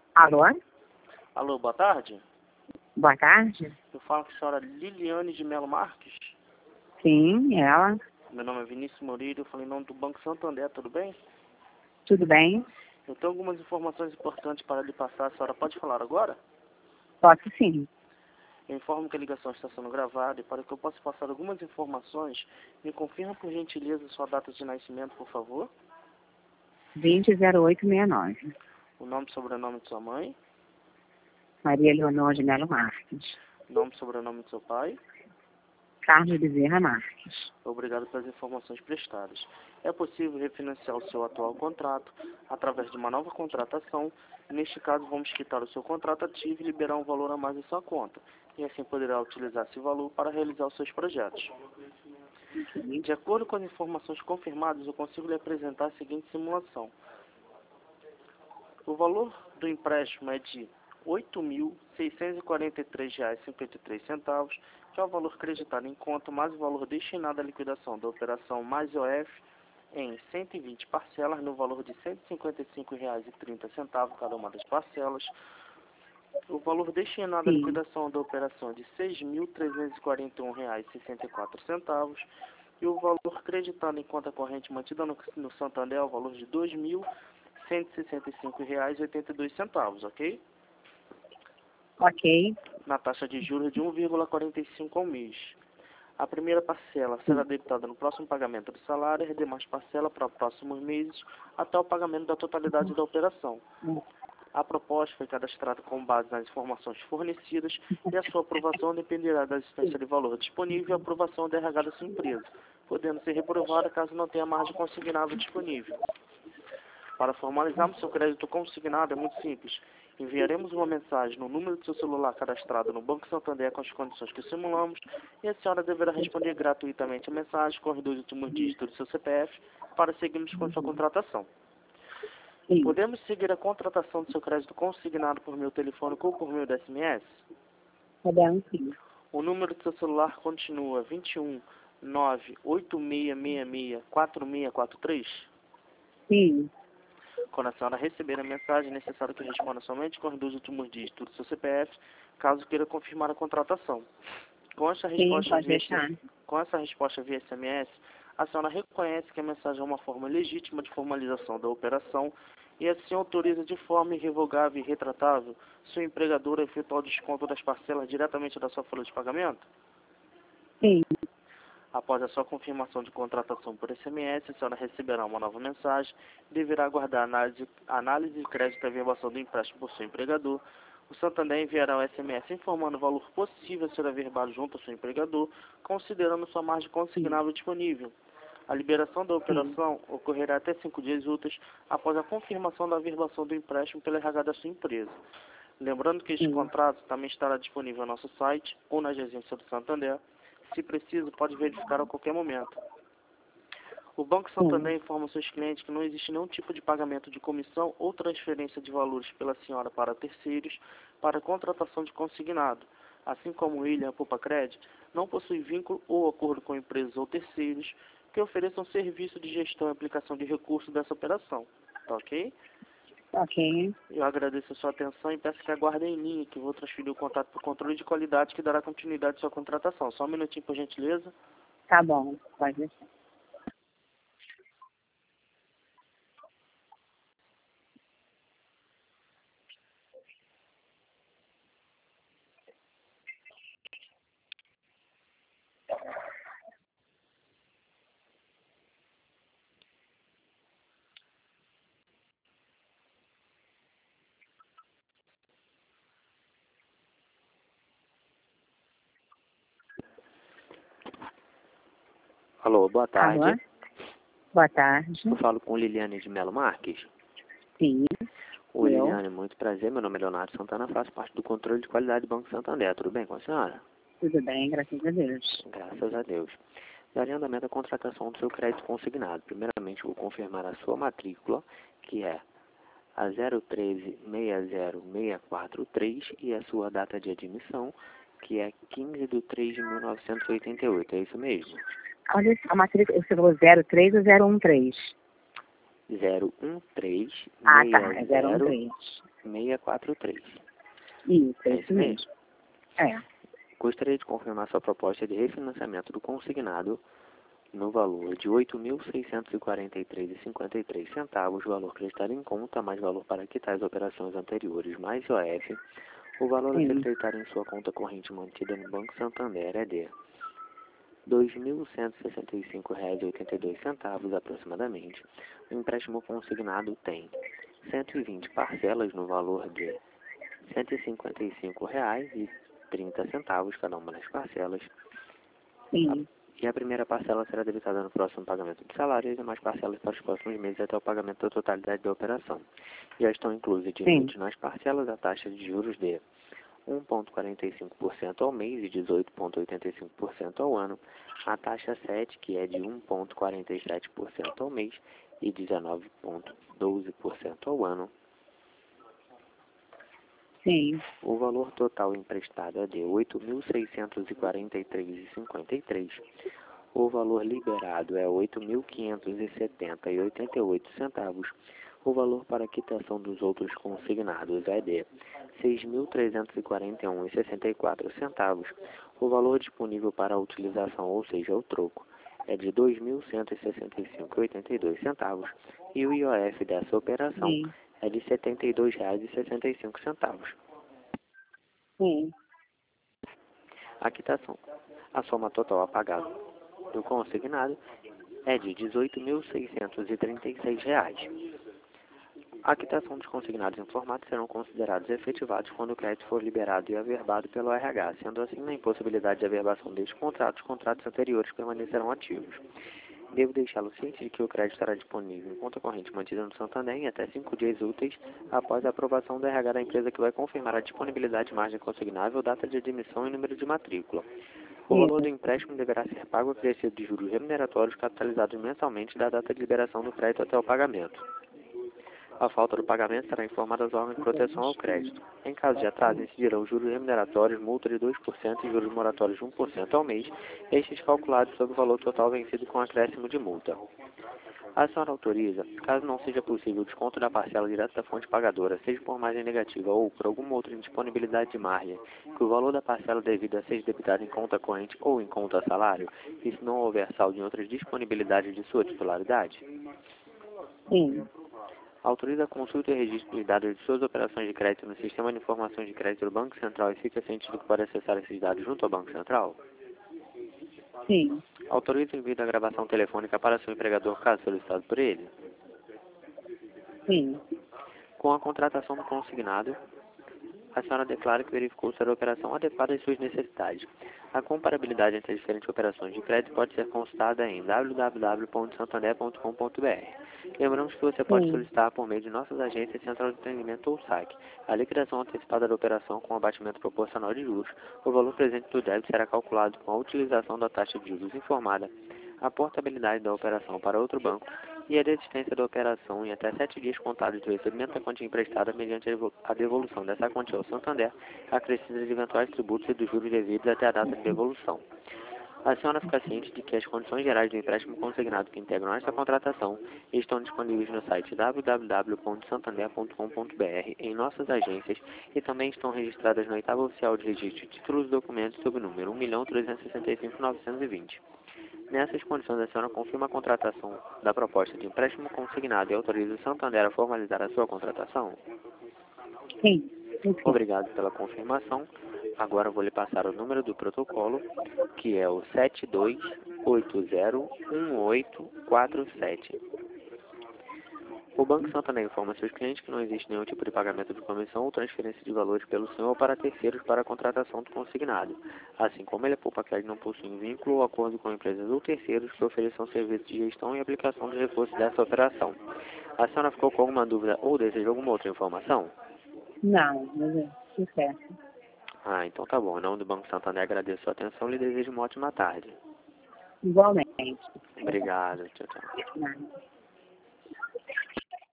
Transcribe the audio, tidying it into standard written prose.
Alô? Alô, boa tarde. Boa tarde. Eu falo com a senhora Liliane de Melo Marques. Sim, ela. Meu nome é Vinícius Moreira, eu falei em nome do Banco Santander, tudo bem? Tudo bem? Eu tenho algumas informações importantes para lhe passar, a senhora pode falar agora? Posso sim. Eu informo que a ligação está sendo gravada e para que eu possa passar algumas informações, me confirma por gentileza sua data de nascimento, por favor. 200869. O nome e sobrenome de sua mãe, Maria Leonor de Melo Marques. nome e sobrenome de seu pai. Carlos Bezerra Marques. Obrigado pelas informações prestadas. É possível refinanciar o seu atual contrato através de uma nova contratação. Neste caso, vamos quitar o seu contrato ativo e liberar um valor a mais em sua conta. E assim poderá utilizar esse valor para realizar os seus projetos. De acordo com as informações confirmadas, eu consigo lhe apresentar a seguinte simulação. O valor do empréstimo é de R$ 8.643,53, que é o valor creditado em conta, mais o valor destinado à liquidação da operação mais IOF em 120 parcelas, no valor de R$ 155,30 cada uma das parcelas. O valor destinado à liquidação da operação é de R$ 6.341,64. E o valor creditado em conta corrente mantida no Santander é o valor de R$ 2.165,82, ok? Ok. Na taxa de juros de 1,45 ao mês. A primeira parcela será debitada no próximo pagamento do salário e as demais parcelas para próximos meses até o pagamento da totalidade da operação. A proposta foi cadastrada com base nas informações fornecidas e a sua aprovação dependerá da existência de valor disponível e a aprovação da RH da sua empresa, podendo ser reprovada caso não tenha margem consignada disponível. Para formalizarmos seu crédito consignado é muito simples. Enviaremos uma mensagem no número do seu celular cadastrado no Banco Santander com as condições que simulamos e a senhora deverá responder gratuitamente a mensagem com os 2 últimos dígitos do seu CPF para seguirmos com sua contratação. Sim. Podemos seguir a contratação do seu crédito consignado por meio telefônico ou por meio da SMS? Podemos sim. O número do seu celular continua 21 98666 4643? Sim. Quando a senhora receber a mensagem, é necessário que responda somente com os 2 últimos dígitos do seu CPF, caso queira confirmar a contratação. Com essa Sim, pode deixar. resposta via SMS, a senhora reconhece que a mensagem é uma forma legítima de formalização da operação e assim autoriza de forma irrevogável e retratável seu empregador a efetuar o desconto das parcelas diretamente da sua folha de pagamento? Sim. Após a sua confirmação de contratação por SMS, a senhora receberá uma nova mensagem e deverá aguardar a análise de crédito e averbação do empréstimo por seu empregador. O Santander enviará o SMS informando o valor possível a ser averbado junto ao seu empregador, considerando sua margem consignável disponível. A liberação da operação ocorrerá até 5 dias úteis após a confirmação da averbação do empréstimo pela RH da sua empresa. Lembrando que este contrato também estará disponível no nosso site ou na agência do Santander. Se preciso, pode verificar a qualquer momento. O Banco Santander informa aos seus clientes que não existe nenhum tipo de pagamento de comissão ou transferência de valores pela senhora para terceiros para a contratação de consignado. Assim como ele, a Poupa Cred, não possui vínculo ou acordo com empresas ou terceiros que ofereçam serviço de gestão e aplicação de recursos dessa operação. Tá ok? Ok. Eu agradeço a sua atenção e peço que aguardem em linha, que eu vou transferir o contato para o controle de qualidade que dará continuidade à sua contratação. Só um minutinho, por gentileza. Tá bom, pode deixar. Alô, boa tarde. Alô? Boa tarde. Eu falo com Liliane de Melo Marques. Sim. Oi, Eu. Liliane, muito prazer. Meu nome é Leonardo Santana, faço parte do controle de qualidade do Banco Santander. Tudo bem com a senhora? Tudo bem, graças a Deus. Graças a Deus. Darei andamento à contratação do seu crédito consignado. Primeiramente, vou confirmar a sua matrícula, que é a 013-60643, e a sua data de admissão, que é 15/3/1988. É isso mesmo? Olha, a matrícula, você falou 03 ou 013? 013 Ah, tá, é 013. 643. Isso, É é isso isso mesmo. É. Gostaria de confirmar sua proposta de refinanciamento do consignado no valor de R$ 8.643,53, valor creditado em conta, mais valor para quitar as operações anteriores, mais IOF. O valor a ser Sim. creditado em sua conta corrente mantida no Banco Santander é de R$ 2.165,82 aproximadamente. O empréstimo consignado tem 120 parcelas no valor de R$ 155,30 cada uma das parcelas. Sim. E a primeira parcela será debitada no próximo pagamento de salário e as demais parcelas para os próximos meses até o pagamento da totalidade da operação. Já estão inclusas de início nas parcelas a taxa de juros de 1,45% ao mês e 18,85% ao ano, a taxa 7, que é de 1,47% ao mês e 19,12% ao ano. Sim. O valor total emprestado é de R$ 8.643,53. O valor liberado é R$ 8.570,88. O valor para quitação dos outros consignados é de R$ 6.341,64. O valor disponível para a utilização, ou seja, o troco, é de R$ 2.165,82. E o IOF dessa operação Sim. é de R$ 72,65. Sim. A quitação. A soma total a pagar do consignado é de R$ 18.636. A quitação dos consignados informados serão considerados efetivados quando o crédito for liberado e averbado pelo RH. Sendo assim, na impossibilidade de averbação destes contratos, os contratos anteriores permanecerão ativos. Devo deixá-lo ciente de que o crédito estará disponível em conta corrente mantida no Santander em até 5 dias úteis após a aprovação do RH da empresa, que vai confirmar a disponibilidade de margem consignável, data de admissão e número de matrícula. O valor do empréstimo deverá ser pago acrescido de juros remuneratórios capitalizados mensalmente da data de liberação do crédito até o pagamento. A falta do pagamento será informada aos órgãos de proteção ao crédito. Em caso de atraso, incidirão juros remuneratórios, multa de 2% e juros moratórios de 1% ao mês, estes calculados sobre o valor total vencido com acréscimo de multa. A senhora autoriza, caso não seja possível o desconto da parcela direto da fonte pagadora, seja por margem negativa ou por alguma outra indisponibilidade de margem, que o valor da parcela devida seja debitado em conta corrente ou em conta salário, e se não houver saldo em outras disponibilidades de sua titularidade? Sim. Autoriza a consulta e registro de dados de suas operações de crédito no Sistema de Informações de Crédito do Banco Central e fica ciente de que pode acessar esses dados junto ao Banco Central? Sim. Autoriza o envio da gravação telefônica para seu empregador, caso solicitado por ele? Sim. Com a contratação do consignado, a senhora declara que verificou ser a operação adequada às suas necessidades. A comparabilidade entre as diferentes operações de crédito pode ser consultada em www.santander.com.br. Lembramos que você pode solicitar por meio de nossas agências, central de atendimento ou saque a liquidação antecipada da operação com abatimento proporcional de juros. O valor presente do débito será calculado com a utilização da taxa de juros informada, a portabilidade da operação para outro banco e a desistência da operação em até 7 dias contados do recebimento da quantia emprestada mediante a devolução dessa quantia ao Santander, acrescida de eventuais tributos e dos juros devidos até a data de devolução. A senhora fica ciente de que as condições gerais do empréstimo consignado que integram esta contratação estão disponíveis no site www.santander.com.br, em nossas agências, e também estão registradas no oitavo oficial de registro de títulos e documentos sob o número 1.365.920. Nessas condições, a senhora confirma a contratação da proposta de empréstimo consignado e autoriza o Santander a formalizar a sua contratação? Sim. Obrigado pela confirmação. Agora vou lhe passar o número do protocolo, que é o 72801847. O Banco Santander informa seus clientes que não existe nenhum tipo de pagamento de comissão ou transferência de valores pelo senhor ou para terceiros para a contratação do consignado. Assim como ele, a Poupa Crédito não possui vínculo ou acordo com empresas ou terceiros que ofereçam serviços de gestão e aplicação de recursos dessa operação. A senhora ficou com alguma dúvida ou deseja alguma outra informação? Não, mas é sucesso. Então tá bom. Em nome do Banco Santander, agradeço a sua atenção e lhe desejo uma ótima tarde. Igualmente. Obrigado. Tchau, tchau. Nada.